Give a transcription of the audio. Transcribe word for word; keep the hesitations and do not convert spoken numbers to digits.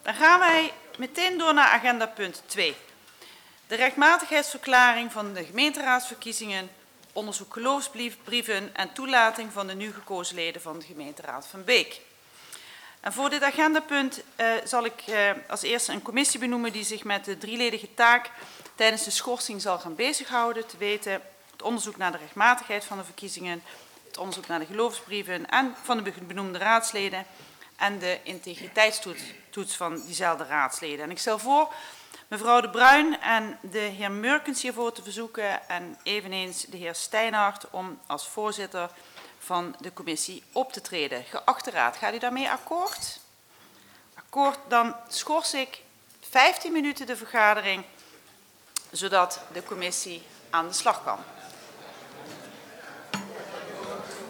Dan gaan wij meteen door naar agenda punt twee. De rechtmatigheidsverklaring van de gemeenteraadsverkiezingen, onderzoek geloofsbrieven en toelating van de nu gekozen leden van de gemeenteraad van Beek. En voor dit agendapunt uh, zal ik uh, als eerste een commissie benoemen die zich met de drieledige taak tijdens de schorsing zal gaan bezighouden. Te weten het onderzoek naar de rechtmatigheid van de verkiezingen, het onderzoek naar de geloofsbrieven en van de benoemde raadsleden en de integriteitstoets van diezelfde raadsleden. En ik stel voor mevrouw De Bruin en de heer Murkens hiervoor te verzoeken en eveneens de heer Steinhardt om als voorzitter van de commissie op te treden. Geachte raad, gaat u daarmee akkoord? Akkoord, dan schors ik vijftien minuten de vergadering, zodat de commissie aan de slag kan.